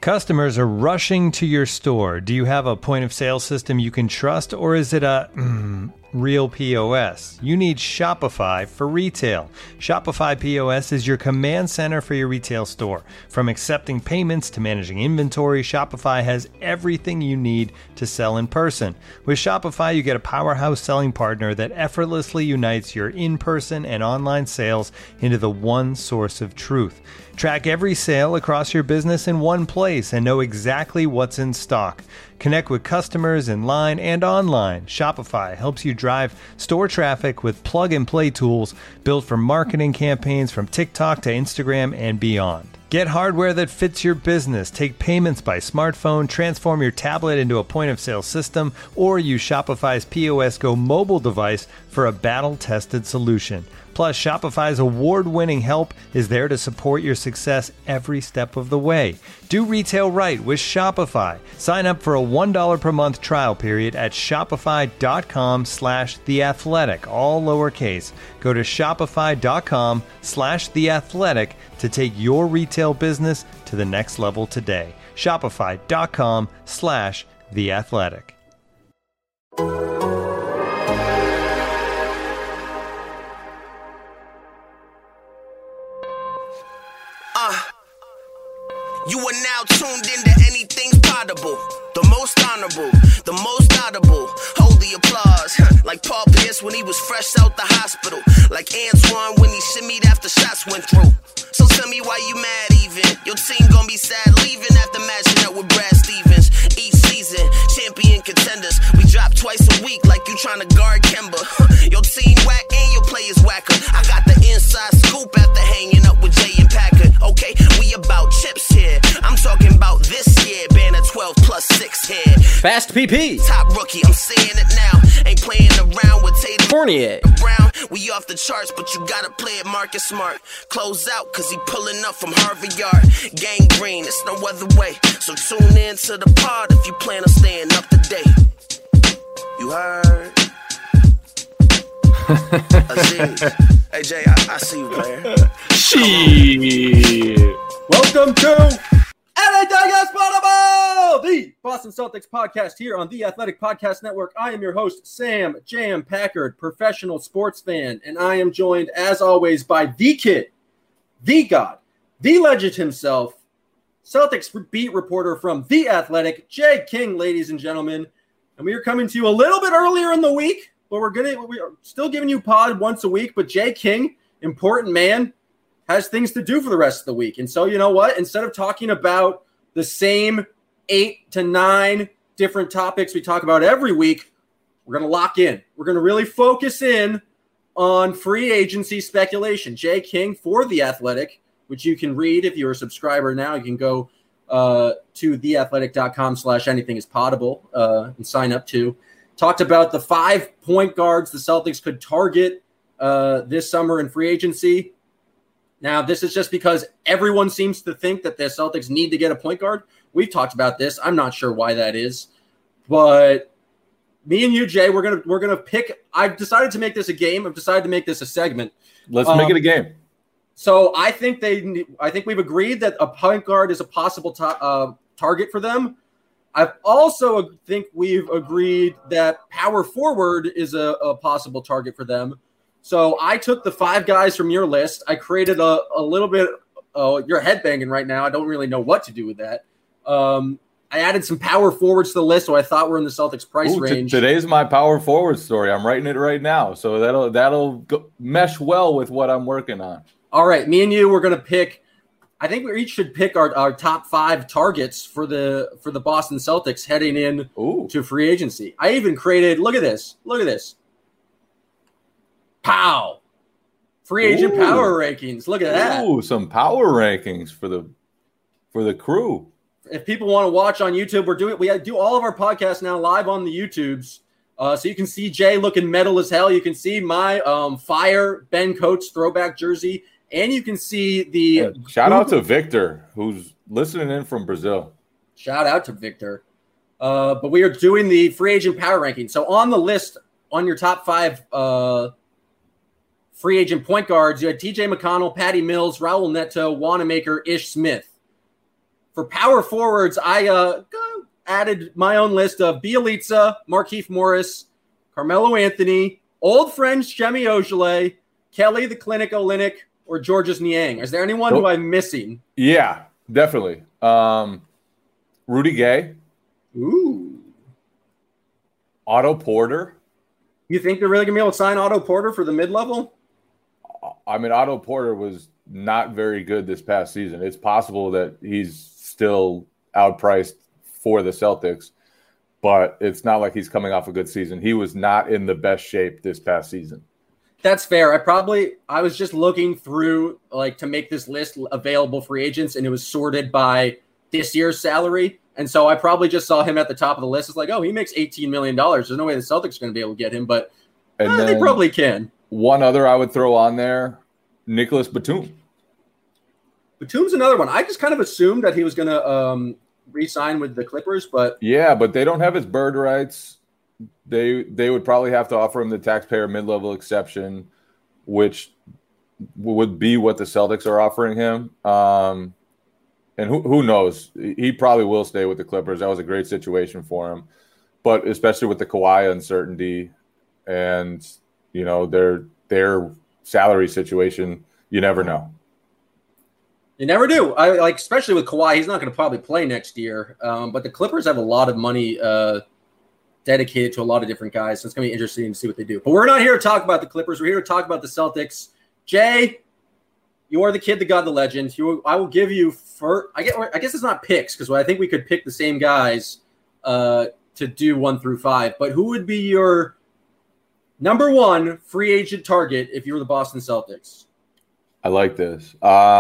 Customers are rushing to your store. Do you have a point of sale system you can trust, or is it a real POS? You need Shopify for retail. Shopify POS is your command center for your retail store. From accepting payments to managing inventory, Shopify has everything you need to sell in person. With Shopify, you get a powerhouse selling partner that effortlessly unites your in-person and online sales into the one source of truth. Track every sale across your business in one place and know exactly what's in stock. Connect with customers in line and online. Shopify helps you drive store traffic with plug-and-play tools built for marketing campaigns from TikTok to Instagram and beyond. Get hardware that fits your business. Take payments by smartphone, transform your tablet into a point-of-sale system, or use Shopify's POS Go mobile device for a battle-tested solution. Plus, Shopify's award-winning help is there to support your success every step of the way. Do retail right with Shopify. Sign up for a $1 per month trial period at shopify.com/theathletic, all lowercase. Go to shopify.com/theathletic to take your retail business to the next level today. Shopify.com/theathletic. You are now tuned into Anything's Potable. The most honorable, the most audible. Hold the applause, like Paul Pierce when he was fresh out the hospital. Like Antoine when he shimmied after shots went through. So tell me why you mad even. Your team gon' be sad leaving after matching up with Brad Stevens. Each season, champion contenders. We drop twice a week like you tryna guard Kemba. Your team whack and your players whacker. I got the inside scoop after hanging up with Jay and Packard. Okay, we about chips here. I'm talking about this year, banner 12 plus 6 here. Fast PP. Top rookie, I'm saying it now. Ain't playing around with Tatum Fournier. Brown. We off the charts, but you gotta play it Marcus Smart. Close out, cause he pulling up from Harvard Yard. Gang green, it's no other way. So tune in to the pod if you plan on staying up to date. You heard? Aziz. Hey Jay, I see you, player. Shit. Welcome to Anything is Potable, the Boston Celtics podcast here on the Athletic Podcast Network. I am your host, Sam Jam Packard, professional sports fan, and I am joined, as always, by the kid, the god, the legend himself, Celtics beat reporter from The Athletic, Jay King, ladies and gentlemen. And we are coming to you a little bit earlier in the week, but we are still giving you pod once a week. But Jay King, important man, has things to do for the rest of the week. And so, you know what? Instead of talking about the same 8 to 9 different topics we talk about every week, we're going to lock in. We're going to really focus in on free agency speculation. Jay King for The Athletic, which you can read if you're a subscriber now. You can go to theathletic.com/anythingispotable and sign up to. Talked about the 5 point guards the Celtics could target this summer in free agency. Now, this is just because everyone seems to think that the Celtics need to get a point guard. We've talked about this. I'm not sure why that is. But me and you, Jay, we're gonna pick. I've decided to make this a game. I've decided to make this a segment. Let's make it a game. So I think we've agreed that a point guard is a possible target for them. I've also think we've agreed that power forward is a possible target for them. So I took the 5 guys from your list. I created a little bit. You're headbanging right now. I don't really know what to do with that. I added some power forwards to the list, so I thought we're in the Celtics price range. Today's my power forward story. I'm writing it right now, so that'll mesh well with what I'm working on. All right, me and you, we're going to pick. I think we each should pick our top 5 targets for the Boston Celtics heading in to free agency. I even created. Look at this. Pow! Free agent power rankings. Look at that. Ooh, some power rankings for the crew. If people want to watch on YouTube, we do all of our podcasts now live on the YouTubes. So you can see Jay looking metal as hell. You can see my fire Ben Coates throwback jersey, and you can see the shout out to Victor, who's listening in from Brazil. Shout out to Victor. But we are doing the free agent power ranking. So on the list, on your top 5 free agent point guards, you had TJ McConnell, Patty Mills, Raul Neto, Wanamaker, Ish Smith. For power forwards, I added my own list of Bielitsa, Markieff Morris, Carmelo Anthony, old friends Shemi Ojeleye, Kelly the Clinic Olynyk, or Georges Niang. Is there anyone who I'm missing? Yeah, definitely. Rudy Gay. Ooh. Otto Porter. You think they're really going to be able to sign Otto Porter for the mid-level? I mean, Otto Porter was not very good this past season. It's possible that he's still outpriced for the Celtics, but it's not like he's coming off a good season. He was not in the best shape this past season. That's fair. I was just looking through to make this list available free agents, and it was sorted by this year's salary. And so I probably just saw him at the top of the list. It's like, oh, he makes $18 million. There's no way the Celtics are going to be able to get him, but they probably can. One other I would throw on there, Nicholas Batum. Batum's another one. I just kind of assumed that he was going to re-sign with the Clippers, but yeah, but they don't have his bird rights. They would probably have to offer him the taxpayer mid-level exception, which would be what the Celtics are offering him. And who knows? He probably will stay with the Clippers. That was a great situation for him. But especially with the Kawhi uncertainty and, their salary situation, you never know. You never do. Especially with Kawhi, he's not going to probably play next year. But the Clippers have a lot of money dedicated to a lot of different guys. So it's going to be interesting to see what they do. But we're not here to talk about the Clippers. We're here to talk about the Celtics. Jay, you are the kid, the god, the legend. I will give you I guess it's not picks because I think we could pick the same guys to do 1 through 5. But who would be your number 1 free agent target if you were the Boston Celtics? I like this.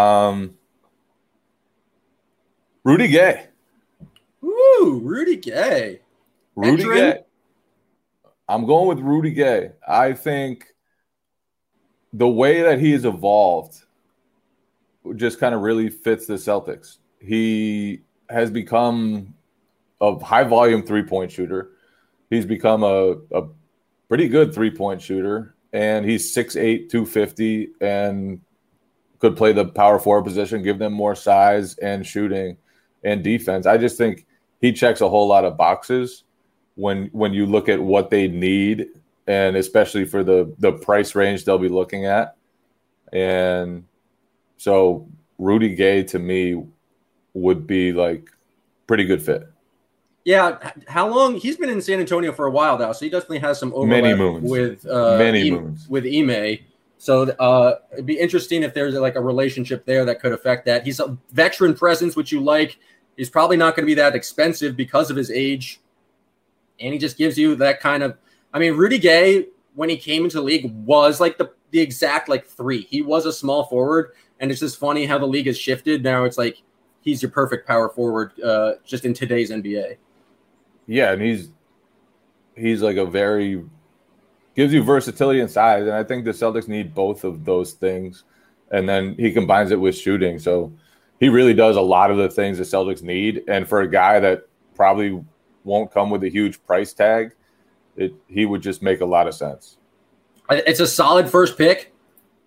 Rudy Gay. Ooh, Rudy Gay. Rudy Gay. I'm going with Rudy Gay. I think the way that he has evolved just kind of really fits the Celtics. He has become a high-volume three-point shooter. He's become a pretty good three-point shooter, and he's 6'8", 250, and could play the power forward position, give them more size and shooting and defense. I just think he checks a whole lot of boxes when you look at what they need, and especially for the price range they'll be looking at. And so Rudy Gay to me would be pretty good fit. Yeah, how long? He's been in San Antonio for a while now, so he definitely has some overlap with Ime. So it'd be interesting if there's a relationship there that could affect that. He's a veteran presence, which you like. He's probably not going to be that expensive because of his age, and he just gives you that kind of. I mean, Rudy Gay, when he came into the league, was the exact 3. He was a small forward, and it's just funny how the league has shifted. Now it's he's your perfect power forward, just in today's NBA. Yeah, and he's a very gives you versatility and size, and I think the Celtics need both of those things, and then he combines it with shooting. So he really does a lot of the things the Celtics need, and for a guy that probably won't come with a huge price tag, he would just make a lot of sense. It's a solid first pick.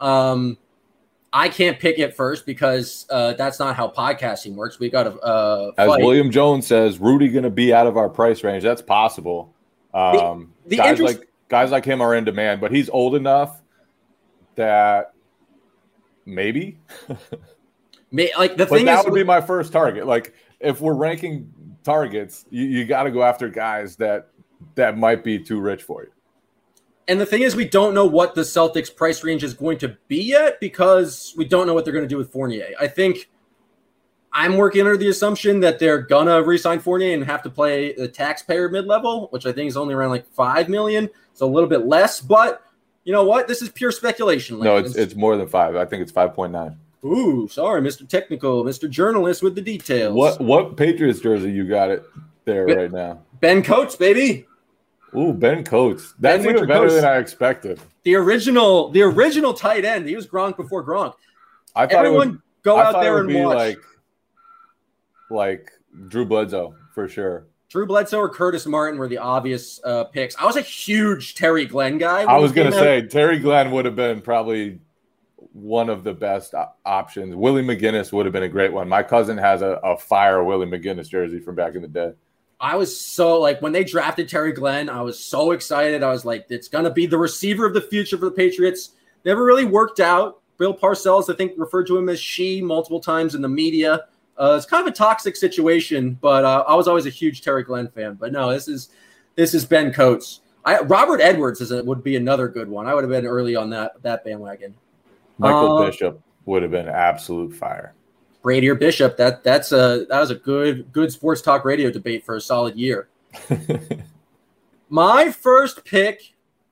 I can't pick it first because that's not how podcasting works. We got to as William Jones says, Rudy going to be out of our price range. That's possible. Guys like him are in demand, but he's old enough that maybe. That would be my first target. If we're ranking targets, you got to go after guys that might be too rich for you. And the thing is, we don't know what the Celtics price range is going to be yet because we don't know what they're going to do with Fournier. I think I'm working under the assumption that they're going to re-sign Fournier and have to play the taxpayer mid-level, which I think is only around $5 million. So a little bit less, but you know what? This is pure speculation. No, it's more than 5. I think it's 5.9. Ooh, sorry, Mr. Technical, Mr. Journalist with the details. What Patriots jersey you got it there right now? Ben Coates, baby. Ooh, Ben Coates. That's even better than I expected. The original tight end. He was Gronk before Gronk. I thought Everyone go out there and watch. Like Drew Bledsoe for sure. Drew Bledsoe or Curtis Martin were the obvious picks. I was a huge Terry Glenn guy. I was going to say Terry Glenn would have been probably one of the best options. Willie McGinnis would have been a great one. My cousin has a fire Willie McGinnis jersey from back in the day. I was so like when they drafted Terry Glenn, I was so excited. I was like, it's going to be the receiver of the future for the Patriots. Never really worked out. Bill Parcells, I think, referred to him as she multiple times in the media. It's kind of a toxic situation, but I was always a huge Terry Glenn fan. But no, this is Ben Coates. Robert Edwards would be another good one. I would have been early on that bandwagon. Michael Bishop would have been absolute fire. Brady or Bishop, that was a good sports talk radio debate for a solid year. My first pick,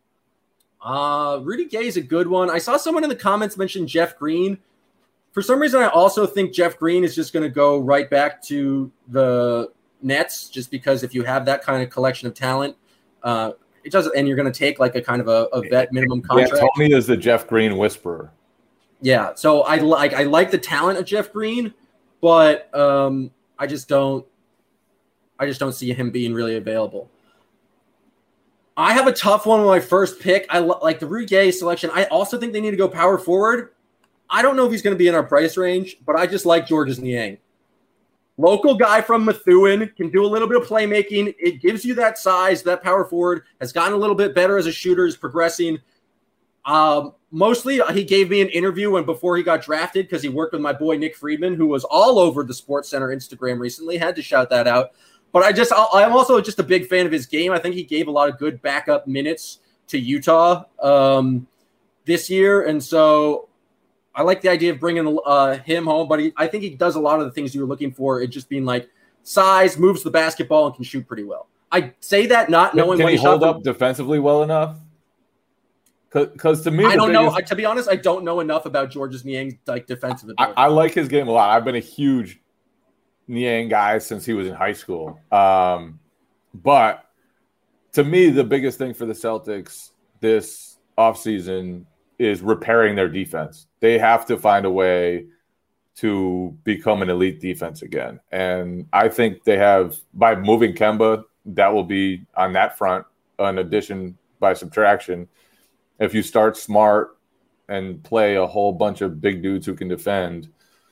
Rudy Gay is a good one. I saw someone in the comments mention Jeff Green. For some reason, I also think Jeff Green is just going to go right back to the Nets, just because if you have that kind of collection of talent, it doesn't, and you're going to take like a kind of a vet minimum contract. Yeah, Tony is the Jeff Green whisperer. Yeah, so I like the talent of Jeff Green, but I just don't see him being really available. I have a tough one with my first pick. I like the Rudy Gay selection. I also think they need to go power forward. I don't know if he's going to be in our price range, but I just like Georges Niang. Local guy from Methuen, can do a little bit of playmaking. It gives you that size, that power forward, has gotten a little bit better as a shooter, is progressing. Mostly, he gave me an interview before he got drafted because he worked with my boy Nick Friedman, who was all over the SportsCenter Instagram recently. Had to shout that out. But I'm also just a big fan of his game. I think he gave a lot of good backup minutes to Utah this year, and so I like the idea of bringing him home. But I think he does a lot of the things you were looking for. It just being like size, moves the basketball, and can shoot pretty well. I say that not knowing can when he hold up defensively well enough. Because to me, I don't know. To be honest, I don't know enough about Georges Niang's like defensive ability. I like his game a lot. I've been a huge Niang guy since he was in high school. But to me, the biggest thing for the Celtics this offseason is repairing their defense. They have to find a way to become an elite defense again. And I think they have, by moving Kemba, that will be on that front, an addition by subtraction. If you start smart and play a whole bunch of big dudes who can defend,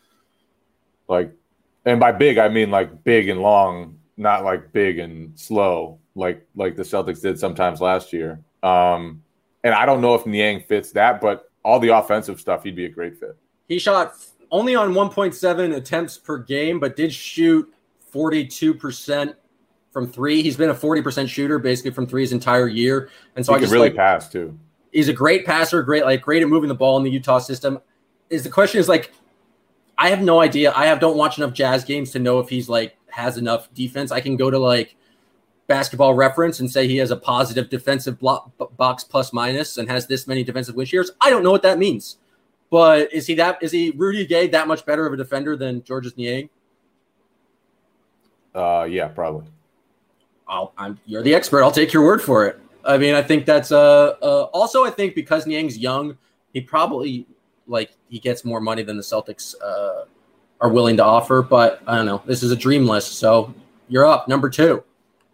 and by big, I mean like big and long, not like big and slow, like the Celtics did sometimes last year. And I don't know if Niang fits that, but all the offensive stuff, he'd be a great fit. He shot only on 1.7 attempts per game, but did shoot 42% from three. He's been a 40% shooter basically from three his entire year. And so he can really pass too. He's a great passer, great at moving the ball in the Utah system. The question is I have no idea. Don't watch enough Jazz games to know if he's has enough defense. I can go to Basketball Reference and say he has a positive defensive box plus minus and has this many defensive win shares. I don't know what that means. But is he Rudy Gay that much better of a defender than Georges Niang? Yeah, probably. You're the expert. I'll take your word for it. I mean, I think that's also I think because Niang's young, he probably he gets more money than the Celtics are willing to offer. But I don't know. This is a dream list, so you're up. Number 2.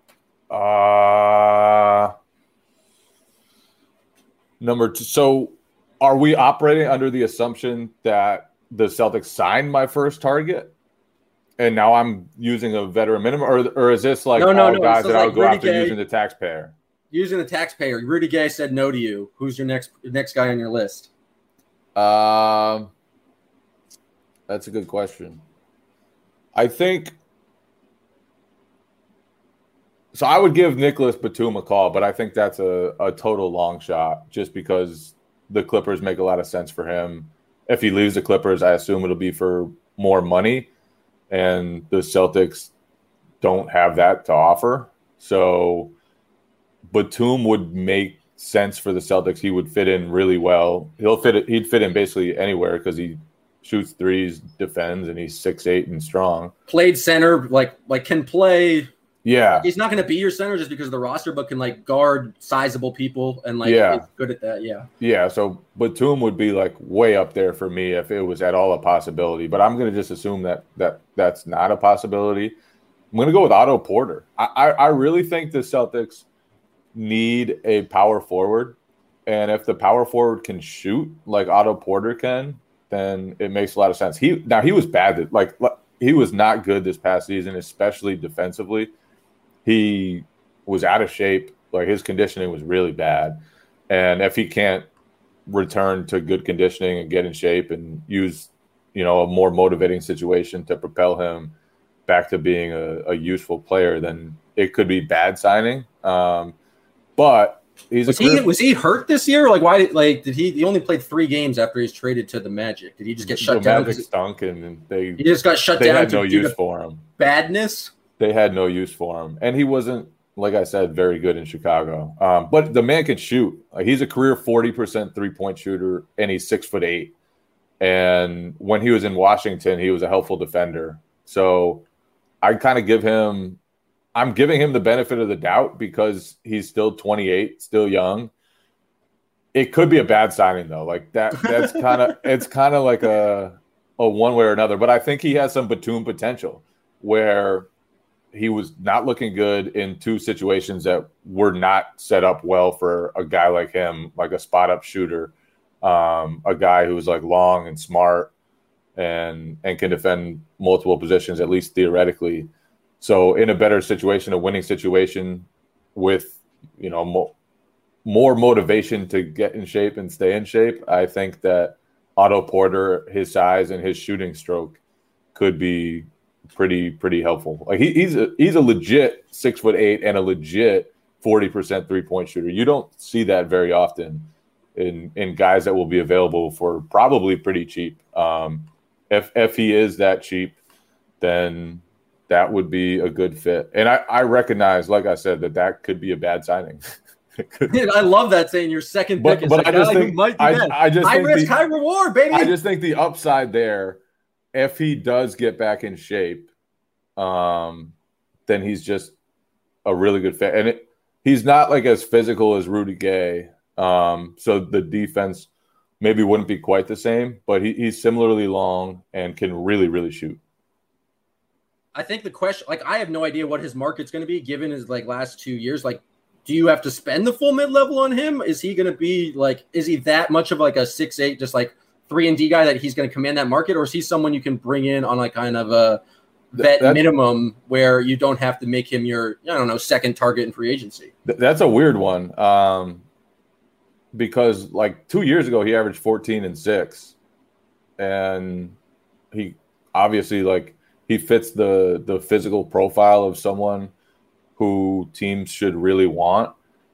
Number 2. So, are we operating under the assumption that the Celtics signed my first target, and now I'm using a veteran minimum, or is this no, guys that I would go after using the taxpayer? Using the taxpayer. Rudy Gay said no to you. Who's your next guy on your list? That's a good question. I think so. I would give Nicholas Batum a call, but I think that's a total long shot just because the Clippers make a lot of sense for him. If he leaves the Clippers, I assume it'll be for more money, and the Celtics don't have that to offer. So Batum would make sense for the Celtics. He would fit in really well. He'd fit in basically anywhere because he shoots threes, defends, and he's 6'8" and strong. Played center, can play. Yeah, he's not going to be your center just because of the roster, but can guard sizable people and is good at that. Yeah. Yeah. So Batum would be way up there for me if it was at all a possibility. But I'm going to just assume that's not a possibility. I'm going to go with Otto Porter. I really think the Celtics need a power forward, and if the power forward can shoot like Otto Porter can, then it makes a lot of sense. He was bad. Like he was not good this past season, especially defensively. He was out of shape. Like his conditioning was really bad. And if he can't return to good conditioning and get in shape and use, a more motivating situation to propel him back to being a useful player, then it could be bad signing. But was he hurt this year? Like why did he only played 3 games after he's traded to the Magic? Did he just get shut down? Magic stunk and he just got shut down. They had no use for him. Badness. They had no use for him, and he wasn't, like I said, very good in Chicago. But the man can shoot. Like he's a career 40% 3-point shooter, and he's 6'8". And when he was in Washington, he was a helpful defender. So I kind of I'm giving him the benefit of the doubt because he's still 28, still young. It could be a bad signing though. Like that's it's kind of like a one way or another. But I think he has some Batum potential where he was not looking good in 2 situations that were not set up well for a guy like him, like a spot up shooter, a guy who's like long and smart and can defend multiple positions, at least theoretically. So in a better situation, a winning situation with, more motivation to get in shape and stay in shape, I think that Otto Porter, his size and his shooting stroke could be pretty helpful. Like he's a legit 6'8" and a legit 40% 3-point shooter. You don't see that very often in guys that will be available for probably pretty cheap. If he is that cheap, then that would be a good fit. And I recognize, like I said, that could be a bad signing. I love that saying your second pick is I just think high risk, high reward, baby. I just think the upside there, if he does get back in shape, then he's just a really good fit. And he's not like as physical as Rudy Gay. So the defense maybe wouldn't be quite the same, but he's similarly long and can really, really shoot. I think the question, I have no idea what his market's going to be given his last 2 years. Do you have to spend the full mid-level on him? Is he going to be is he that much of a 6'8", just 3-and-D guy that he's going to command that market? Or is he someone you can bring in on kind of a vet minimum where you don't have to make him your, second target in free agency? That's a weird one. Because 2 years ago, he averaged 14 and 6. And he obviously he fits the physical profile of someone who teams should really want.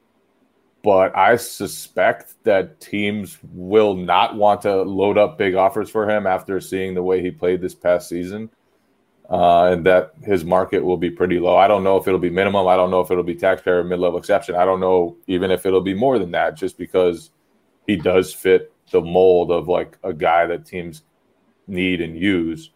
But I suspect that teams will not want to load up big offers for him after seeing the way he played this past season. And that his market will be pretty low. I don't know if it'll be minimum. I don't know if it'll be taxpayer mid-level exception. I don't know even if it'll be more than that, just because he does fit the mold of a guy that teams need and use.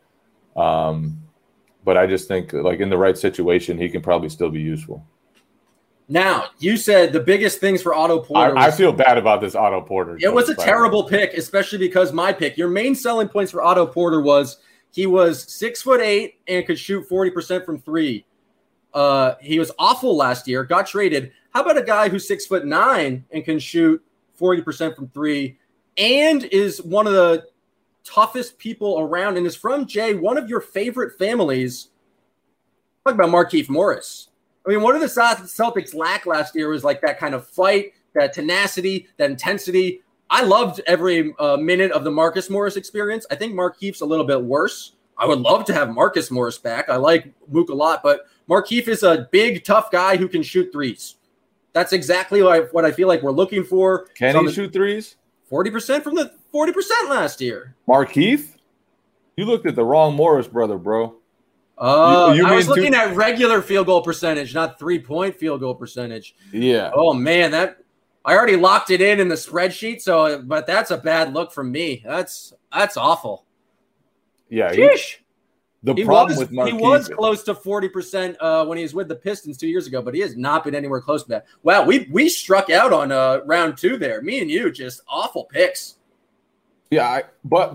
But I just think in the right situation, he can probably still be useful. Now, you said the biggest things for Otto Porter. I feel bad about this Otto Porter. It was a terrible pick, especially because my pick, your main selling points for Otto Porter was he was 6'8" and could shoot 40% from 3. He was awful last year, got traded. How about a guy who's 6'9" and can shoot 40% from 3 and is one of the toughest people around and is from, Jay, one of your favorite families? Talk about Markieff Morris. I mean, one of the Celtics lacked last year was that kind of fight, that tenacity, that intensity. I loved every minute of the Marcus Morris experience. I think Markieff's a little bit worse. I would love to have Marcus Morris back. I like Mook a lot, but Markieff is a big, tough guy who can shoot threes. That's exactly what I feel like we're looking for. Can he shoot threes? 40% from the 40% last year. Markieff? You looked at the wrong Morris brother, bro. I was looking at regular field goal percentage, not 3-point field goal percentage. Yeah. Oh, man, I already locked it in the spreadsheet, but that's a bad look from me. That's awful. Yeah. He was close to 40% when he was with the Pistons 2 years ago, but he has not been anywhere close to that. Wow, we struck out on round 2 there. Me and you, just awful picks. Yeah, but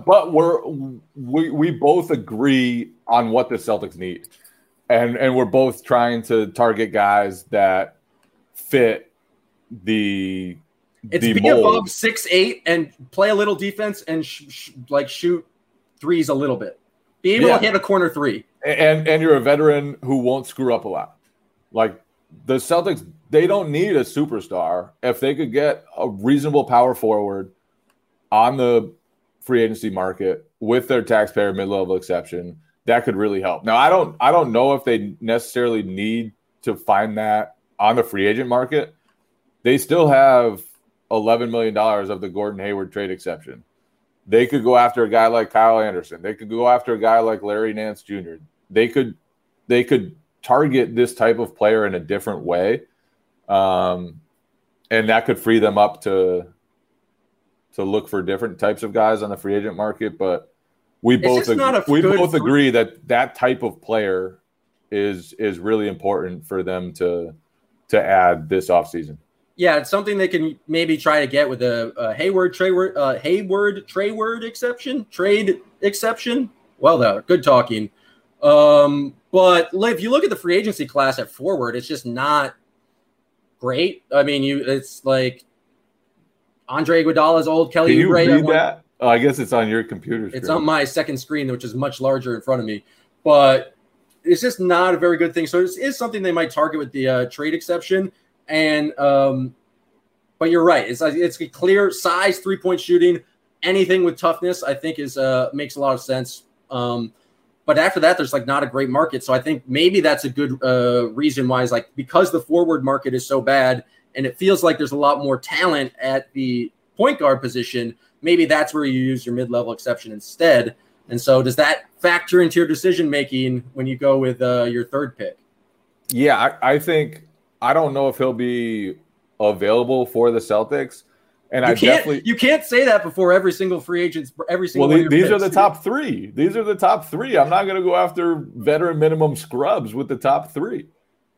we both agree on what the Celtics need, and we're both trying to target guys that fit the It's be above 6'8" and play a little defense and shoot threes a little bit. Be able to hit a corner three. And you're a veteran who won't screw up a lot. Like the Celtics, they don't need a superstar. If they could get a reasonable power forward on the free agency market with their taxpayer mid-level exception, that could really help. Now, I don't know if they necessarily need to find that on the free agent market. They still have $11 million of the Gordon Hayward trade exception. They could go after a guy like Kyle Anderson. They could go after a guy like Larry Nance Jr. They could target this type of player in a different way, and that could free them up to look for different types of guys on the free agent market. But we both agree that type of player is really important for them to add this offseason. Yeah, it's something they can maybe try to get with a Hayward trade exception. Well, good talking. But if you look at the free agency class at forward, it's just not great. I mean, it's like Andre Iguodala's old, Kelly Can you Oubre. read that? Oh, I guess it's on your computer screen. It's on my second screen, which is much larger in front of me. But it's just not a very good thing. So it is something they might target with the trade exception. And but you're right. It's a clear size 3-point shooting. Anything with toughness, I think, is makes a lot of sense. But after that, there's not a great market. So I think maybe that's a good reason why is because the forward market is so bad and it feels like there's a lot more talent at the point guard position. Maybe that's where you use your mid-level exception instead. And so does that factor into your decision making when you go with your third pick? Yeah, I think I don't know if he'll be available for the Celtics. And you can't say that before every single free agent, every single. Well, these are the top three. These are the top three. I'm not going to go after veteran minimum scrubs with the top three.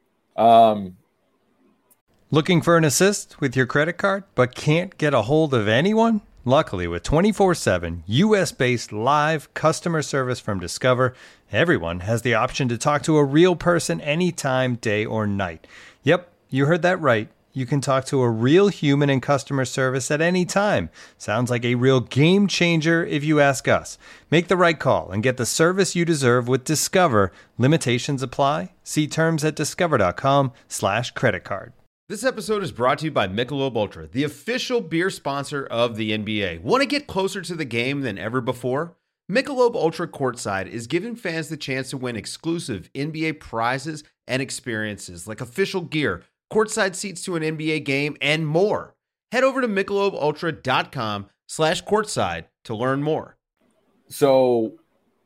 Looking for an assist with your credit card, but can't get a hold of anyone? Luckily, with 24/7 U.S.-based live customer service from Discover, everyone has the option to talk to a real person anytime, day or night. Yep, you heard that right. You can talk to a real human in customer service at any time. Sounds like a real game changer if you ask us. Make the right call and get the service you deserve with Discover. Limitations apply. See terms at discover.com/creditcard. This episode is brought to you by Michelob Ultra, the official beer sponsor of the NBA. Want to get closer to the game than ever before? Michelob Ultra Courtside is giving fans the chance to win exclusive NBA prizes and experiences like official gear, courtside seats to an NBA game, and more. Head over to MichelobUltra.com/courtside to learn more. So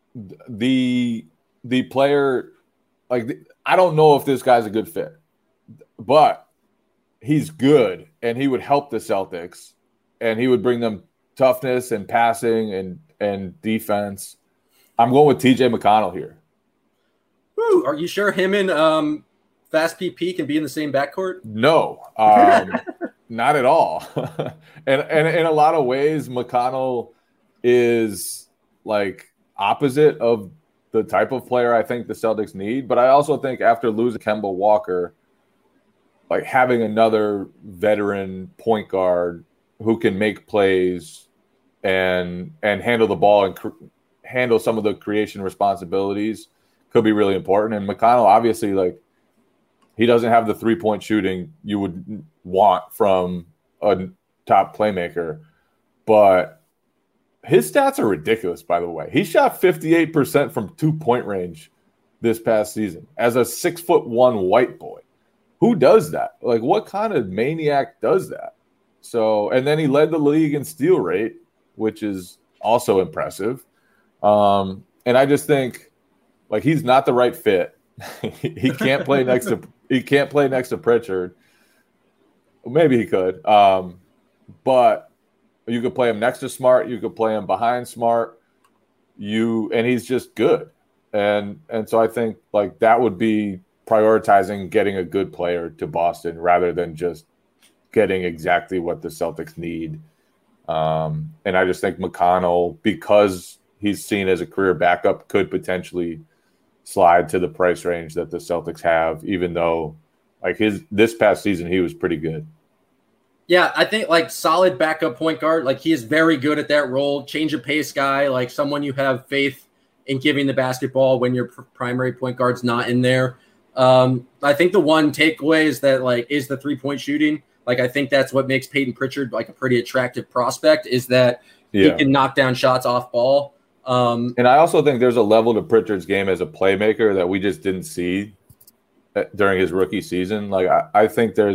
the player, I don't know if this guy's a good fit, but he's good and he would help the Celtics and he would bring them toughness and passing and defense. I'm going with TJ McConnell here. Woo, are you sure him and Fast PP can be in the same backcourt? No, not at all. and in a lot of ways, McConnell is opposite of the type of player I think the Celtics need. But I also think after losing Kemba Walker, having another veteran point guard who can make plays and handle the ball and handle some of the creation responsibilities could be really important. And McConnell, obviously, he doesn't have the 3-point shooting you would want from a top playmaker, but his stats are ridiculous, by the way. He shot 58% from 2-point range this past season as a 6'1" white boy. Who does that? What kind of maniac does that? So, and then he led the league in steal rate, which is also impressive. And I just think he's not the right fit. He can't play next to Pritchard. Maybe he could. But you could play him next to Smart, you could play him behind Smart. And he's just good. And so I think that would be prioritizing getting a good player to Boston rather than just getting exactly what the Celtics need. And I just think McConnell, because he's seen as a career backup, could potentially slide to the price range that the Celtics have, even though this past season he was pretty good. Yeah, I think like solid backup point guard. Like he is very good at that role. Change of pace guy, like someone you have faith in giving the basketball when your primary point guard's not in there. I think the one takeaway is that like is the 3-point shooting. Like I think that's what makes Peyton Pritchard like a pretty attractive prospect is that he can knock down shots off ball. And I also think there's a level to Pritchard's game as a playmaker that we just didn't see during his rookie season. Like I think there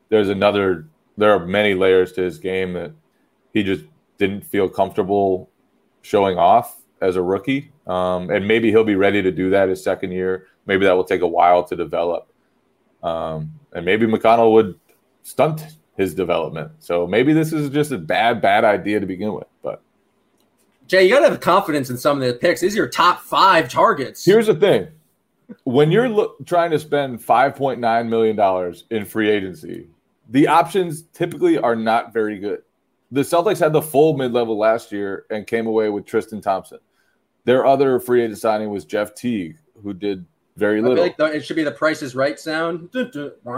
are many layers to his game that he just didn't feel comfortable showing off as a rookie. And maybe he'll be ready to do that his second year. Maybe that will take a while to develop. And maybe McConnell would stunt his development. So maybe this is just a bad idea to begin with. But Jay, you got to have confidence in some of the picks. These are your top 5 targets. Here's the thing. When you're trying to spend $5.9 million in free agency, the options typically are not very good. The Celtics had the full mid-level last year and came away with Tristan Thompson. Their other free agent signing was Jeff Teague, who did very little. I feel like it should be the Price is Right sound. That's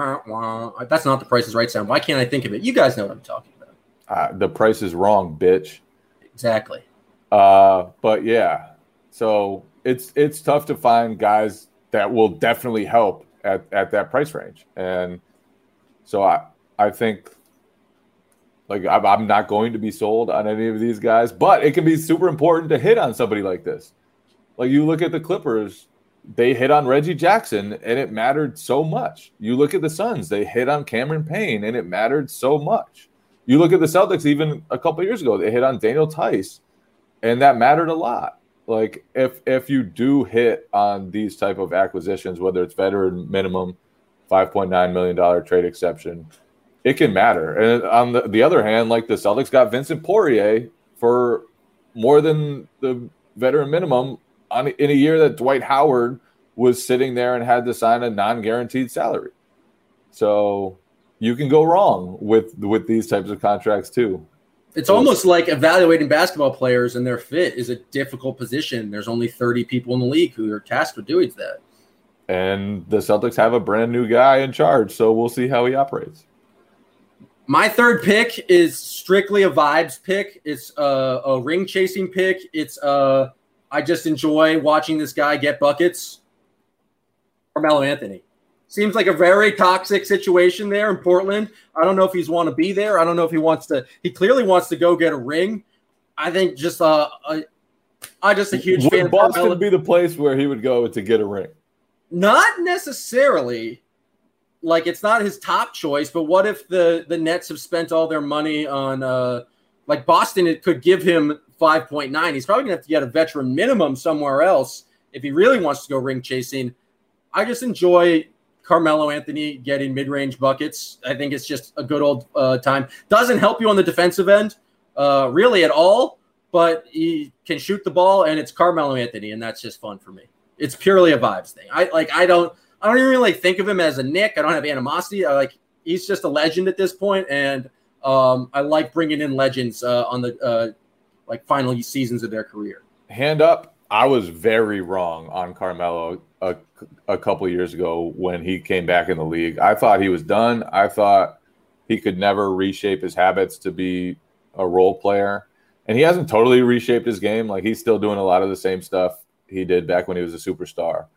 not the Price is Right sound. Why can't I think of it? You guys know what I'm talking about. The price is wrong, bitch. Exactly. But yeah, so it's tough to find guys that will definitely help at that price range. And so I think like I'm not going to be sold on any of these guys, but it can be super important to hit on somebody like this. Like you look at the Clippers, they hit on Reggie Jackson and it mattered so much. You look at the Suns, they hit on Cameron Payne and it mattered so much. You look at the Celtics even a couple of years ago, they hit on Daniel Tice and that mattered a lot. Like if you do hit on these type of acquisitions, whether it's veteran minimum, $5.9 million trade exception, it can matter. And on the other hand, like the Celtics got Vincent Poirier for more than the veteran minimum in a year that Dwight Howard was sitting there and had to sign a non-guaranteed salary. So you can go wrong with these types of contracts too. It's almost like evaluating basketball players and their fit is a difficult position. There's only 30 people in the league who are tasked with doing that. And the Celtics have a brand new guy in charge, so we'll see how he operates. My third pick is strictly a vibes pick. It's a ring chasing pick. It's I just enjoy watching this guy get buckets. Carmelo Anthony. Seems like a very toxic situation there in Portland. I don't know if he's want to be there. I don't know if he wants to. He clearly wants to go get a ring. I think just I'm just a huge fan. Would Boston be the place where he would go to get a ring? Not necessarily. Like it's not his top choice, but what if the Nets have spent all their money on like Boston? It could give him 5.9. He's probably gonna have to get a veteran minimum somewhere else if he really wants to go ring chasing. I just enjoy Carmelo Anthony getting mid-range buckets. I think it's just a good old time. Doesn't help you on the defensive end really at all, but he can shoot the ball, and it's Carmelo Anthony, and that's just fun for me. It's purely a vibes thing. I don't even really think of him as a Knick. I don't have animosity. He's just a legend at this point, and I like bringing in legends on the final seasons of their career. Hand up. I was very wrong on Carmelo a couple years ago when he came back in the league. I thought he was done. I thought he could never reshape his habits to be a role player. And he hasn't totally reshaped his game. Like he's still doing a lot of the same stuff he did back when he was a superstar.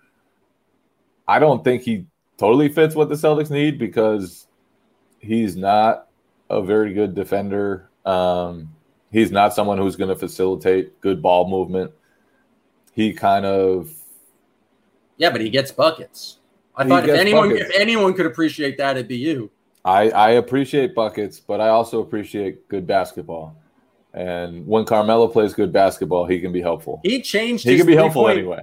I don't think he totally fits what the Celtics need because he's not a very good defender. He's not someone who's going to facilitate good ball movement. He kind of but he gets buckets. I thought if anyone could appreciate that, it'd be you. I appreciate buckets, but I also appreciate good basketball. And when Carmelo plays good basketball, he can be helpful. He changed. He can be helpful anyway.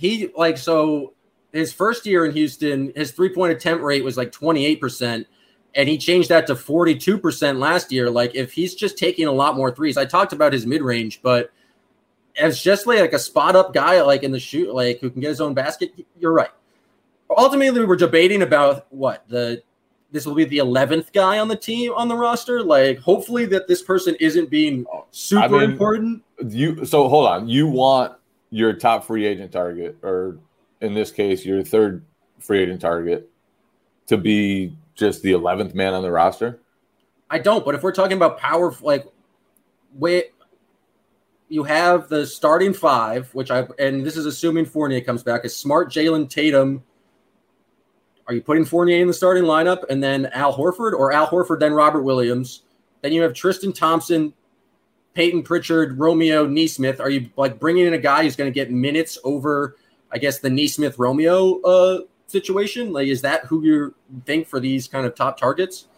His first year in Houston, his 3-point attempt rate was like 28%, and he changed that to 42% last year. Like if he's just taking a lot more threes, I talked about his mid range, but as just like a spot up guy, like in the shoot, like who can get his own basket. You're right. Ultimately, we're debating about this will be the 11th guy on the team on the roster. Like, hopefully that this person isn't being super important. So hold on. You want your top free agent target, or in this case, your third free agent target, to be just the 11th man on the roster? I don't. But if we're talking about power, like, wait, you have the starting five, and this is assuming Fournier comes back, is Smart, Jalen, Tatum. Are you putting Fournier in the starting lineup and then Al Horford, or Al Horford, then Robert Williams? Then you have Tristan Thompson, Peyton Pritchard, Romeo, Nesmith. Are you like bringing in a guy who's going to get minutes over, I guess, the Nesmith Romeo situation? Like, is that who you think for these kind of top targets?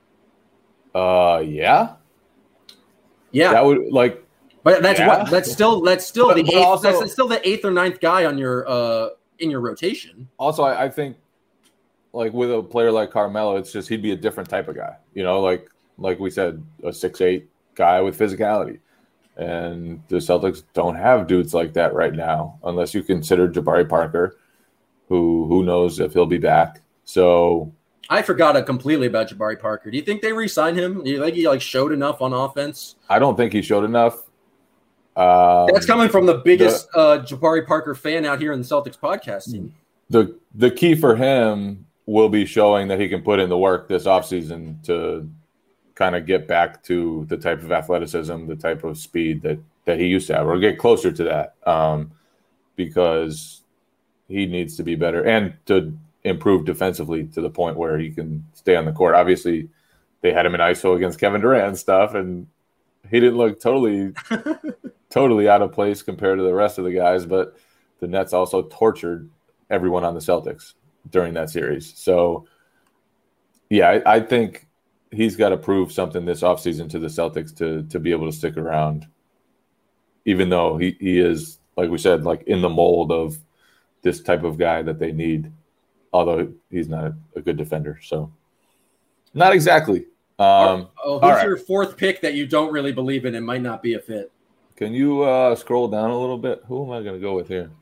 Yeah. That would like. But that's still the eighth. Also, that's still the eighth or ninth guy on your in your rotation. Also, I think like with a player like Carmelo, it's just he'd be a different type of guy. You know, like we said, a 6'8" guy with physicality. And the Celtics don't have dudes like that right now, unless you consider Jabari Parker, who knows if he'll be back. So I forgot completely about Jabari Parker. Do you think they re-signed him? Do you think he showed enough on offense? I don't think he showed enough. That's coming from the biggest Jabari Parker fan out here in the Celtics podcast team. The key for him will be showing that he can put in the work this offseason to kind of get back to the type of athleticism, the type of speed that he used to have, or get closer to that, because he needs to be better and to improve defensively to the point where he can stay on the court. Obviously, they had him in ISO against Kevin Durant and stuff, and he didn't look totally out of place compared to the rest of the guys, but the Nets also tortured everyone on the Celtics during that series. So, yeah, I think he's got to prove something this offseason to the Celtics to be able to stick around, even though he is, like we said, like in the mold of this type of guy that they need, although he's not a good defender. So not exactly. Who's right. your fourth pick that you don't really believe in and might not be a fit? Can you scroll down a little bit? Who am I going to go with here?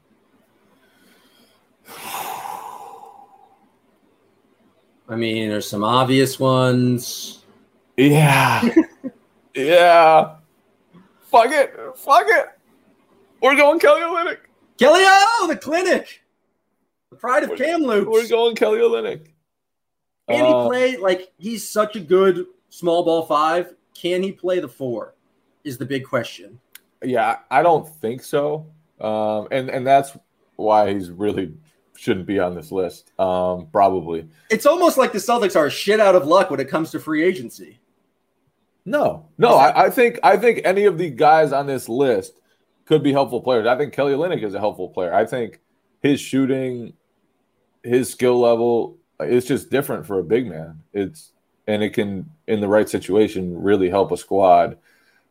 I mean, there's some obvious ones. Yeah. Yeah. Fuck it. We're going Kelly Olynyk. Kelly the clinic. The pride of Kamloops. We're going Kelly Olynyk. Can he play, he's such a good small ball five. Can he play the four is the big question. Yeah, I don't think so. And that's why he's really shouldn't be on this list, probably. It's almost like the Celtics are shit out of luck when it comes to free agency. No. I think any of the guys on this list could be helpful players. I think Kelly Olynyk is a helpful player. I think his shooting, his skill level, it's just different for a big man. And it can, in the right situation, really help a squad.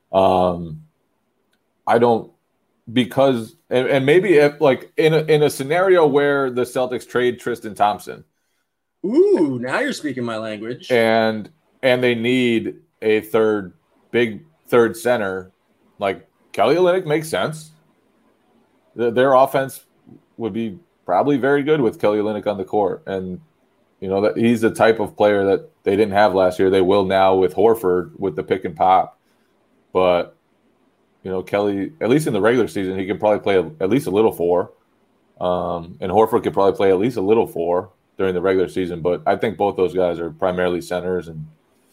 And maybe if in a scenario where the Celtics trade Tristan Thompson. Ooh, now you're speaking my language. And they need a big third center, like Kelly Olynyk makes sense. Their offense would be probably very good with Kelly Olynyk on the court. And, you know, that he's the type of player that they didn't have last year. They will now with Horford with the pick and pop. But, you know, Kelly, at least in the regular season, he can probably play at least a little four. And Horford could probably play at least a little four during the regular season. But I think both those guys are primarily centers. And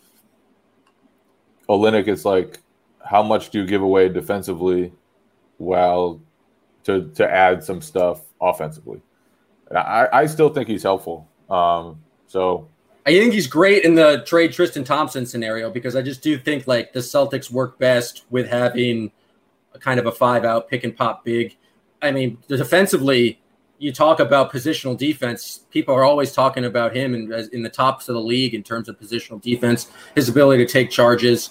Olynyk, it's like, how much do you give away defensively while to add some stuff offensively? And I still think he's helpful. So I think he's great in the trade Tristan Thompson scenario, because I just do think the Celtics work best with having a kind of a 5-out pick and pop big. I mean, defensively, you talk about positional defense. People are always talking about him in the tops of the league in terms of positional defense, his ability to take charges.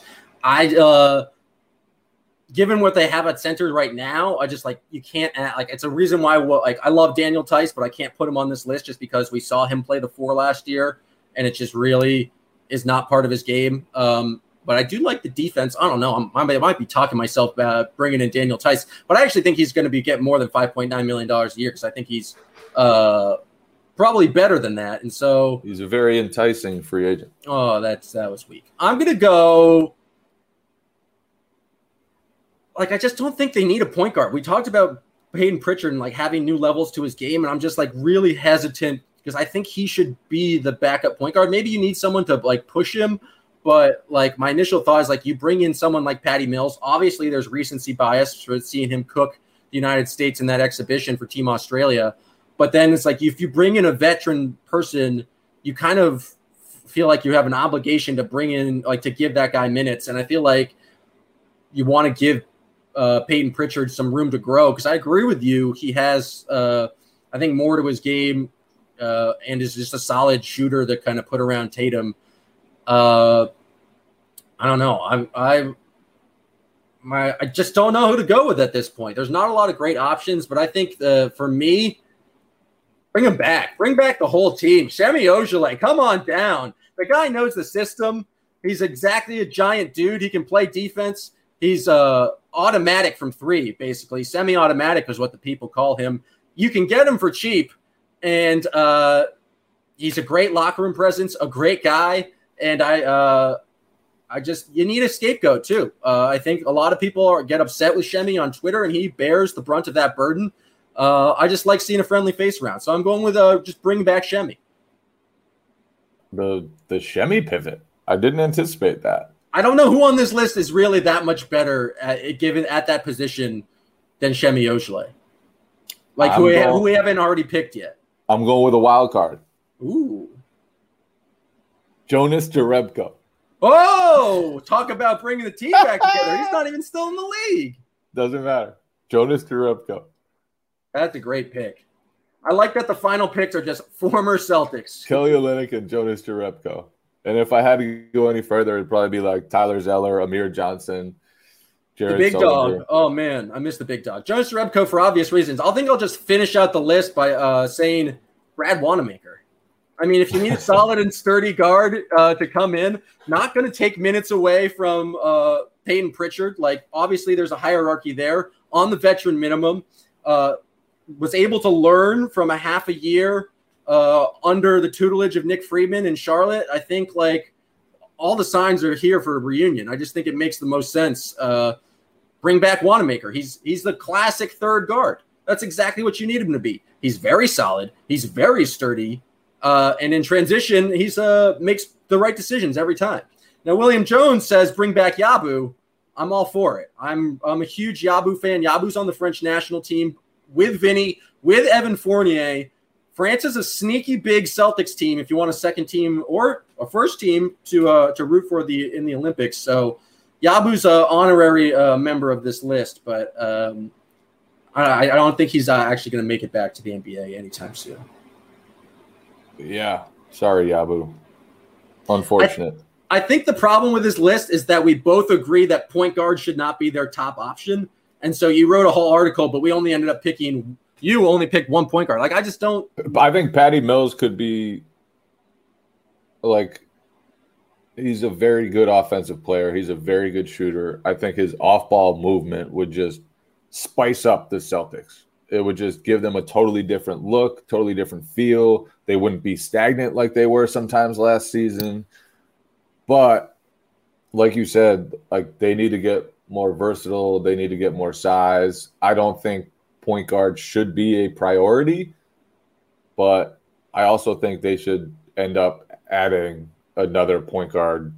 Given what they have at center right now, I just you can't add, it's a reason why I love Daniel Tice, but I can't put him on this list just because we saw him play the 4 last year, and it just really is not part of his game. But I do like the defense. I don't know. I might be talking myself about bringing in Daniel Tice, but I actually think he's going to be getting more than $5.9 million a year, because I think he's probably better than that. And so he's a very enticing free agent. Oh, that was weak. I'm going to go. I just don't think they need a point guard. We talked about Peyton Pritchard and having new levels to his game, and I'm just really hesitant because I think he should be the backup point guard. Maybe you need someone to push him, But like my initial thought is like you bring in someone like Patty Mills. Obviously, there's recency bias for seeing him cook the United States in that exhibition for Team Australia. But then it's like if you bring in a veteran person, you kind of feel like you have an obligation to bring in, like, to give that guy minutes. And I feel like you want to give Peyton Pritchard some room to grow, because I agree with you. He has, I think, more to his game and is just a solid shooter that kind of put around Tatum. I don't know. I just don't know who to go with at this point. There's not a lot of great options, but I think for me, bring him back. Bring back the whole team. Semi Ojeleye, come on down. The guy knows the system. He's exactly a giant dude. He can play defense. He's automatic from three, basically. Semi-automatic is what the people call him. You can get him for cheap, and he's a great locker room presence, a great guy, and you need a scapegoat too. I think a lot of people get upset with Shemi on Twitter, and he bears the brunt of that burden. I just like seeing a friendly face around, so I'm going with just bring back Shemi. The Shemi pivot. I didn't anticipate that. I don't know who on this list is really that much better given at that position than Semi Ojeleye. Like who we haven't already picked yet. I'm going with a wild card. Ooh. Jonas Jerebko. Oh, talk about bringing the team back together. He's not even still in the league. Doesn't matter. Jonas Jerebko. That's a great pick. I like that the final picks are just former Celtics. Kelly Olynyk and Jonas Jerebko. And if I had to go any further, it'd probably be like Tyler Zeller, Amir Johnson, Jared the big Sullinger. dog. Oh, man. I miss the big dog. Jonas Jerebko for obvious reasons. I think I'll just finish out the list by saying Brad Wanamaker. I mean, if you need a solid and sturdy guard to come in, not going to take minutes away from Peyton Pritchard. Like, obviously, there's a hierarchy there on the veteran minimum. Was able to learn from a half a year under the tutelage of Nick Friedman in Charlotte. I think like all the signs are here for a reunion. I just think it makes the most sense. Bring back Wanamaker. He's the classic third guard. That's exactly what you need him to be. He's very solid. He's very sturdy. And in transition, he's makes the right decisions every time. Now, William Jones says, bring back Yabu. I'm all for it. I'm a huge Yabu fan. Yabu's on the French national team with Vinny, with Evan Fournier. France is a sneaky big Celtics team if you want a second team or a first team to root for in the Olympics. So Yabu's an honorary member of this list, but I don't think he's actually going to make it back to the NBA anytime soon. Yeah. Sorry, Yabu. Unfortunate. I think the problem with this list is that we both agree that point guard should not be their top option. And so you wrote a whole article, but we only ended up you only picked one point guard. Like, I just don't. I think Patty Mills could be like, he's a very good offensive player. He's a very good shooter. I think his off-ball movement would just spice up the Celtics. It would just give them a totally different look, totally different feel. They wouldn't be stagnant like they were sometimes last season. But like you said, like they need to get more versatile. They need to get more size. I don't think point guard should be a priority, but I also think they should end up adding another point guard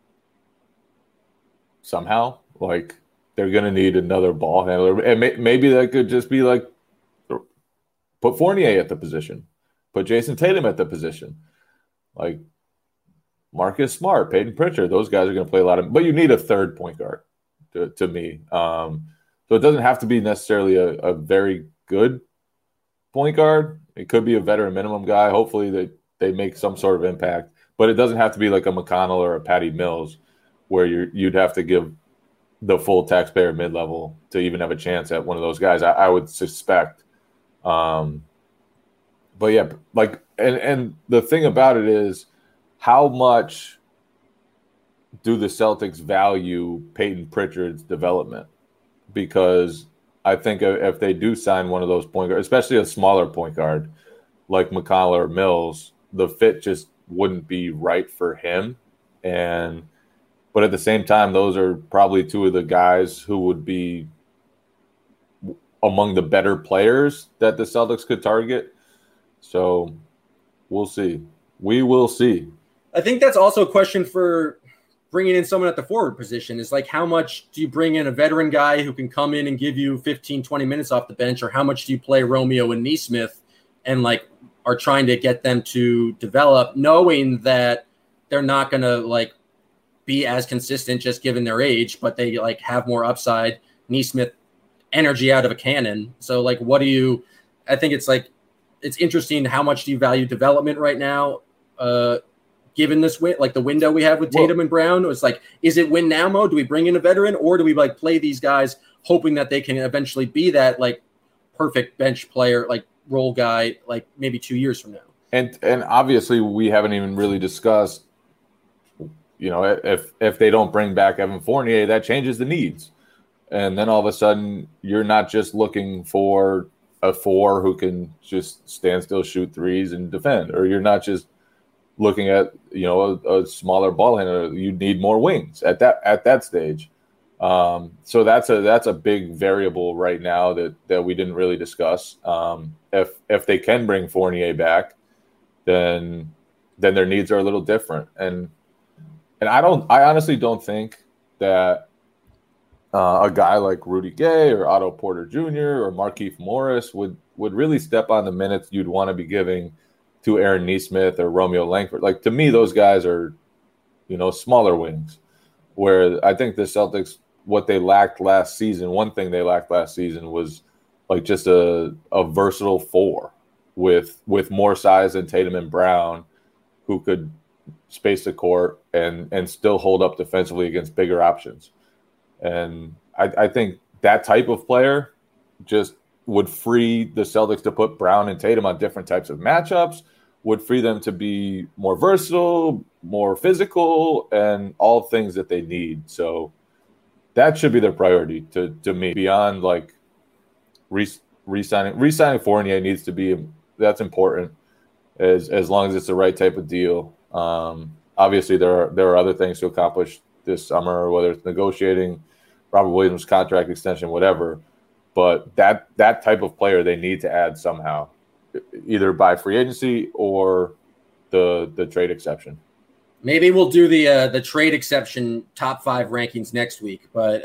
somehow. Like they're going to need another ball handler. And maybe that could just be like, put Fournier at the position, put Jason Tatum at the position, like Marcus Smart, Peyton Pritchard. Those guys are going to play a lot of, but you need a third point guard to me. So it doesn't have to be necessarily a very good point guard. It could be a veteran minimum guy. Hopefully they make some sort of impact, but it doesn't have to be like a McConnell or a Patty Mills where you'd have to give the full taxpayer mid-level to even have a chance at one of those guys. I would suspect. But yeah, like, and the thing about it is how much do the Celtics value Peyton Pritchard's development? Because I think if they do sign one of those point guards, especially a smaller point guard like McConnell or Mills, the fit just wouldn't be right for him. But at the same time, those are probably two of the guys who would be among the better players that the Celtics could target. So we'll see. We will see. I think that's also a question for bringing in someone at the forward position is like, how much do you bring in a veteran guy who can come in and give you 15, 20 minutes off the bench, or how much do you play Romeo and Nesmith and like are trying to get them to develop, knowing that they're not going to like be as consistent just given their age, but they like have more upside. Nesmith, energy out of a cannon. So like, I think it's like, it's interesting. How much do you value development right now? Given this like the window we have with Tatum and Brown, it's like, is it win now mode? Do we bring in a veteran, or do we like play these guys hoping that they can eventually be that like perfect bench player, like role guy, like maybe 2 years from now? And obviously we haven't even really discussed, if they don't bring back Evan Fournier, that changes the needs. And then all of a sudden you're not just looking for a 4 who can just stand still, shoot threes and defend, or you're not just looking at, a smaller ball handler. You need more wings at that stage. So that's a big variable right now that we didn't really discuss. If they can bring Fournier back, then their needs are a little different. And I honestly don't think that a guy like Rudy Gay or Otto Porter Jr. or Markieff Morris would really step on the minutes you'd want to be giving to Aaron Nesmith or Romeo Langford. Like, to me, those guys are, smaller wings, where I think the Celtics, what they lacked last season, one thing they lacked last season was like just a versatile 4 with more size than Tatum and Brown, who could space the court and still hold up defensively against bigger options. And I think that type of player just would free the Celtics to put Brown and Tatum on different types of matchups, would free them to be more versatile, more physical, and all things that they need. So that should be their priority to me. Beyond like re-signing Fournier needs to be, that's important as long as it's the right type of deal. Obviously there are other things to accomplish this summer, whether it's negotiating Robert Williams' contract extension, whatever. But that type of player they need to add somehow, either by free agency or the trade exception. Maybe we'll do the trade exception top 5 rankings next week. But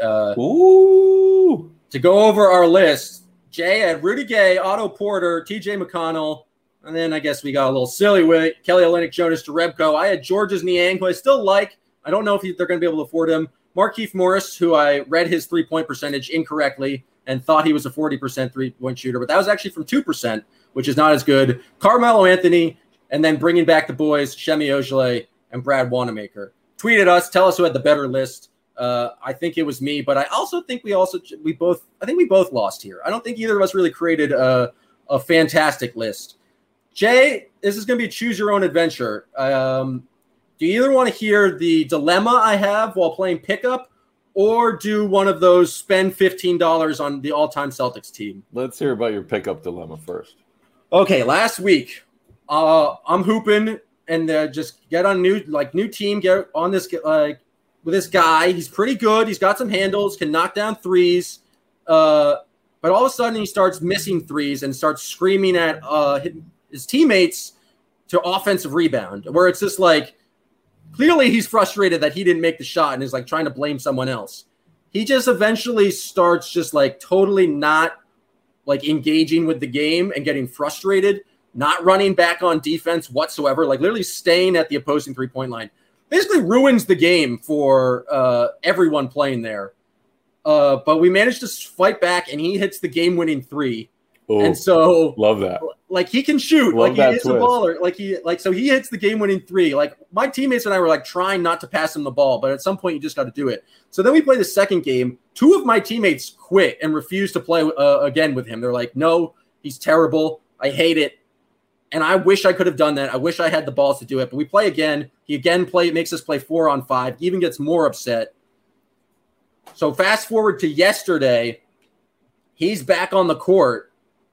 to go over our list, Jay had Rudy Gay, Otto Porter, TJ McConnell, and then I guess we got a little silly with it. Kelly Olynyk, Jonas Jerebko. I had Georges Niang, who I still like. I don't know if they're going to be able to afford him. Markieff Morris, who I read his 3-point percentage incorrectly and thought he was a 40% 3-point shooter, but that was actually from 2%, which is not as good. Carmelo Anthony, and then bringing back the boys, Shemi Ojeleye and Brad Wanamaker. Tweet at us. Tell us who had the better list. I think it was me, but I also think we both lost here. I don't think either of us really created a fantastic list. Jay, this is going to be a choose your own adventure. Do you either want to hear the dilemma I have while playing pickup, or do one of those spend $15 on the all-time Celtics team? Let's hear about your pickup dilemma first. Okay, last week, I'm hooping and just get on new team, get on this with this guy. He's pretty good. He's got some handles, can knock down threes. But all of a sudden he starts missing threes and starts screaming at his teammates to offensive rebound, where it's just like, clearly he's frustrated that he didn't make the shot and is like trying to blame someone else. He just eventually starts just like totally not like engaging with the game and getting frustrated, not running back on defense whatsoever, like literally staying at the opposing 3-point line. Basically ruins the game for everyone playing there. But we managed to fight back, and he hits the game-winning 3. Ooh, and so love that. Like, he can shoot. Love like, he is a baller. So he hits the game-winning 3. Like, my teammates and I were like trying not to pass him the ball, but at some point you just got to do it. So then we play the second game. 2 of my teammates quit and refused to play again with him. They're like, no, he's terrible. I hate it. And I wish I could have done that. I wish I had the balls to do it. But we play again. He again makes us play 4-on-5. He even gets more upset. So fast forward to yesterday. He's back on the court.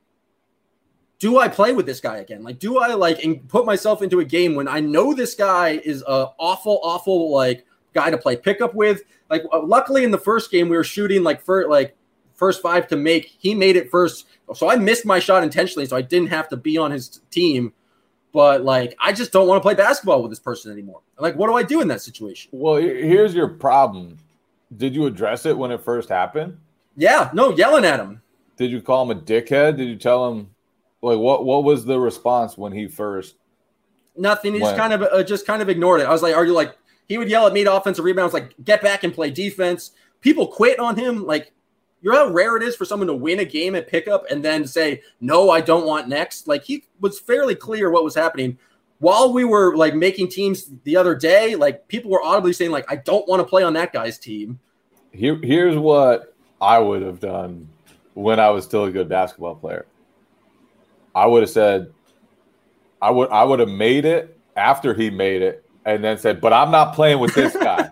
Do I play with this guy again? Like, do I put myself into a game when I know this guy is a awful like guy to play pickup with? Like, luckily in the first game we were shooting first 5 to make. He made it first, so I missed my shot intentionally, so I didn't have to be on his team. but like I just don't want to play basketball with this person anymore. Like, what do I do in that situation? Well, here's your problem. Did you address it when it first happened? Yeah, no, yelling at him. Did you call him a dickhead? Did you tell him like what was the response when he first? Nothing. He just kind of ignored it. I was like, "Are you like?" He would yell at me to offensive rebounds, like, "Get back and play defense." People quit on him. Like, you know how rare it is for someone to win a game at pickup and then say, "No, I don't want next." Like, he was fairly clear what was happening. While we were like making teams the other day, like people were audibly saying, like, "I don't want to play on that guy's team." Here's what I would have done when I was still a good basketball player. I would have said, I would have made it after he made it, and then said, "But I'm not playing with this guy."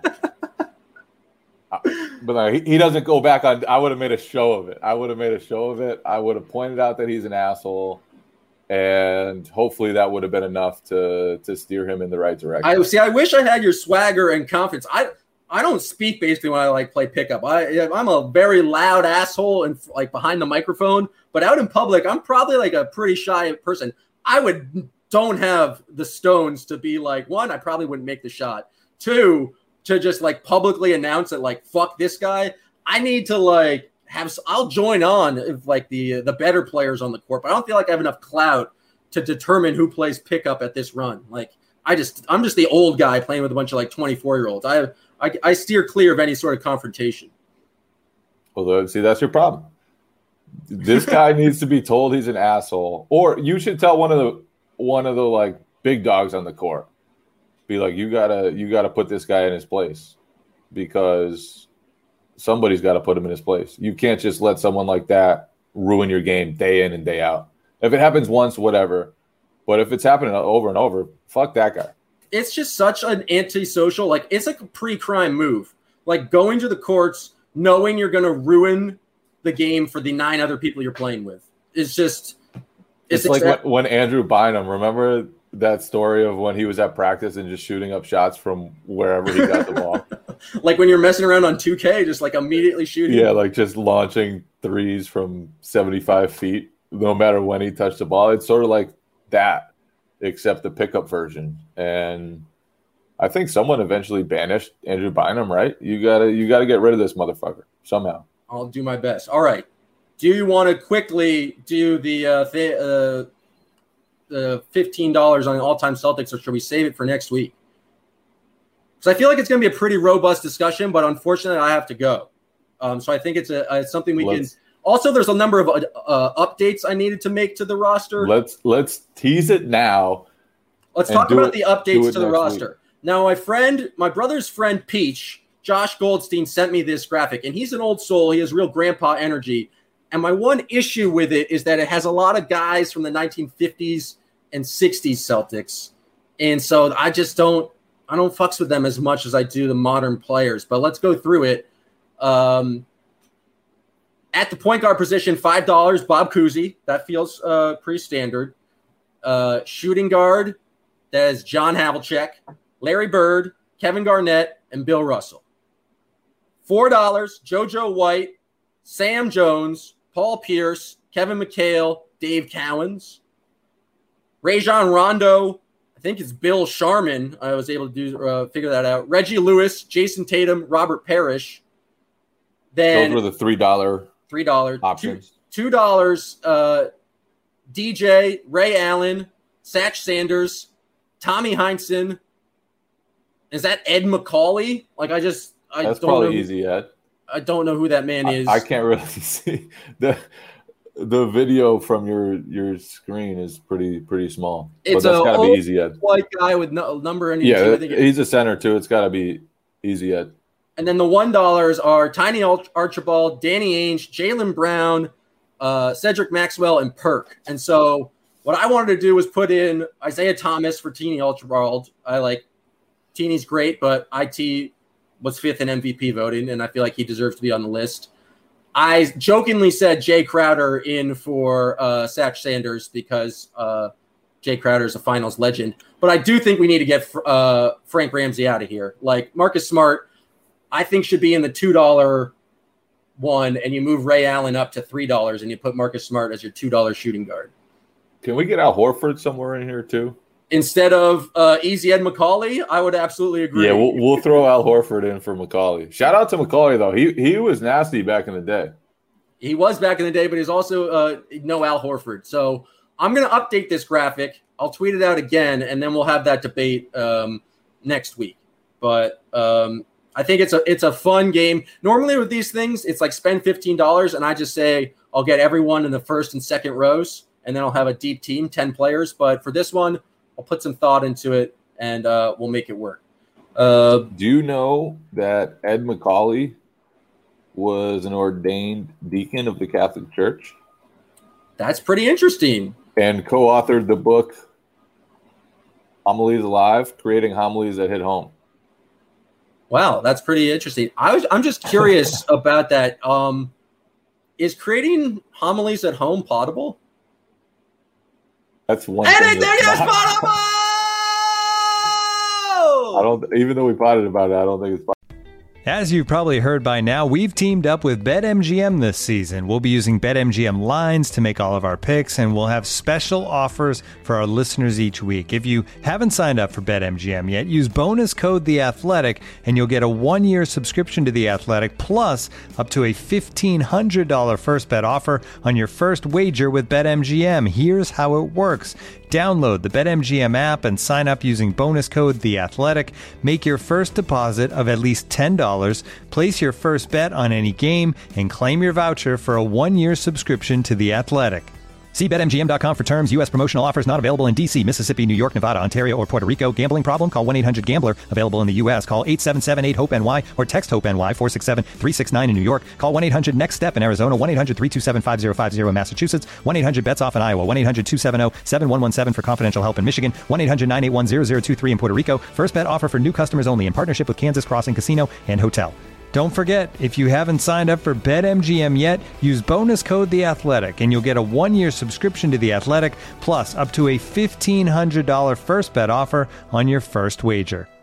But like, he doesn't go back on. I would have made a show of it. I would have pointed out that he's an asshole, and hopefully that would have been enough to steer him in the right direction. I wish I had your swagger and confidence. I don't speak basically when I like play pickup. I'm a very loud asshole and like behind the microphone, but out in public, I'm probably like a pretty shy person. Don't have the stones to be like, one, I probably wouldn't make the shot. Two, to just like publicly announce it, like, fuck this guy. I need to like I'll join on if like the better players on the court, but I don't feel like I have enough clout to determine who plays pickup at this run. Like I'm just the old guy playing with a bunch of like 24-year-olds. I steer clear of any sort of confrontation. Well, see, that's your problem. This guy needs to be told he's an asshole, or you should tell one of the like big dogs on the court. Be like, you gotta put this guy in his place, because somebody's got to put him in his place. You can't just let someone like that ruin your game day in and day out. If it happens once, whatever. But if it's happening over and over, fuck that guy. It's just such an antisocial, like it's like a pre-crime move. Like going to the courts, knowing you're going to ruin the game for the 9 other people you're playing with. It's like when Andrew Bynum, remember that story of when he was at practice and just shooting up shots from wherever he got the ball? Like when you're messing around on 2K, just like immediately shooting. Yeah, like just launching threes from 75 feet, no matter when he touched the ball. It's sort of like that, except the pickup version. And I think someone eventually banished Andrew Bynum, right? You gotta get rid of this motherfucker somehow. I'll do my best. All right. Do you want to quickly do the $15 on all-time Celtics, or should we save it for next week? Because I feel like it's going to be a pretty robust discussion, but unfortunately, I have to go. So I think it's something we can. Also, there's a number of updates I needed to make to the roster. Let's tease it now. Let's talk about the updates to the roster. Week. Now, my brother's friend Peach, Josh Goldstein, sent me this graphic, and he's an old soul. He has real grandpa energy. And my one issue with it is that it has a lot of guys from the 1950s and 60s Celtics. And so I don't fucks with them as much as I do the modern players. But let's go through it. At the point guard position, $5, Bob Cousy. That feels pretty standard. Shooting guard, that is John Havlicek, Larry Bird, Kevin Garnett, and Bill Russell. $4, JoJo White, Sam Jones, Paul Pierce, Kevin McHale, Dave Cowens. Rajon Rondo, I think it's Bill Sharman. I was able to figure that out. Reggie Lewis, Jason Tatum, Robert Parrish. Then those were the $3 options. $2, DJ, Ray Allen, Satch Sanders, Tommy Heinsohn. Is that Ed McCauley? That's probably easy, Ed. I don't know who that man is. I can't really see the video from your screen is pretty small. It's but that's got to be easy, Ed. White guy with no number in. Yeah, he's a center too. It's got to be easy, Ed. And then the $1 are Tiny Archibald, Danny Ainge, Jaylen Brown, Cedric Maxwell, and Perk. And so what I wanted to do was put in Isaiah Thomas for Tiny Archibald. I like Teeny's great, but IT was 5th in MVP voting, and I feel like he deserves to be on the list. I jokingly said Jay Crowder in for Satch Sanders because Jay Crowder is a finals legend. But I do think we need to get Frank Ramsey out of here. Like Marcus Smart, I think should be in the $2 one, and you move Ray Allen up to $3, and you put Marcus Smart as your $2 shooting guard. Can we get Al Horford somewhere in here too? instead of easy Ed McCauley, I would absolutely agree. Yeah, we'll throw Al Horford in for McCauley. Shout out to McCauley, though. He was nasty back in the day. He was back in the day, but he's also no Al Horford. So I'm going to update this graphic. I'll tweet it out again, and then we'll have that debate next week. But I think it's a fun game. Normally with these things, it's like spend $15, and I just say I'll get everyone in the first and second rows, and then I'll have a deep team, 10 players. But for this one, I'll put some thought into it, and we'll make it work. Do you know that Ed McCauley was an ordained deacon of the Catholic Church? That's pretty interesting. And co-authored the book Homilies Alive, Creating Homilies that Hit Home. Wow, that's pretty interesting. I'm just curious about that. Is creating homilies at home potable? That's one Anything thing. is potable! I don't. Even though we potted about it, I don't think it's potable. As you've probably heard by now, we've teamed up with BetMGM this season. We'll be using BetMGM lines to make all of our picks, and we'll have special offers for our listeners each week. If you haven't signed up for BetMGM yet, use bonus code The Athletic, and you'll get a 1-year subscription to The Athletic, plus up to a $1,500 first bet offer on your first wager with BetMGM. Here's how it works. Download the BetMGM app and sign up using bonus code The Athletic. Make your first deposit of at least $10. Place your first bet on any game and claim your voucher for a 1-year subscription to The Athletic. See BetMGM.com for terms. U.S. promotional offers not available in D.C., Mississippi, New York, Nevada, Ontario, or Puerto Rico. Gambling problem? Call 1-800-GAMBLER. Available in the U.S. Call 877-8-HOPE-NY or text HOPE-NY 467-369 in New York. Call 1-800-NEXT-STEP in Arizona. 1-800-327-5050 in Massachusetts. 1-800-BETS-OFF in Iowa. 1-800-270-7117 for confidential help in Michigan. 1-800-981-0023 in Puerto Rico. First bet offer for new customers only in partnership with Kansas Crossing Casino and Hotel. Don't forget, if you haven't signed up for BetMGM yet, use bonus code The Athletic, and you'll get a 1-year subscription to The Athletic, plus up to a $1,500 first bet offer on your first wager.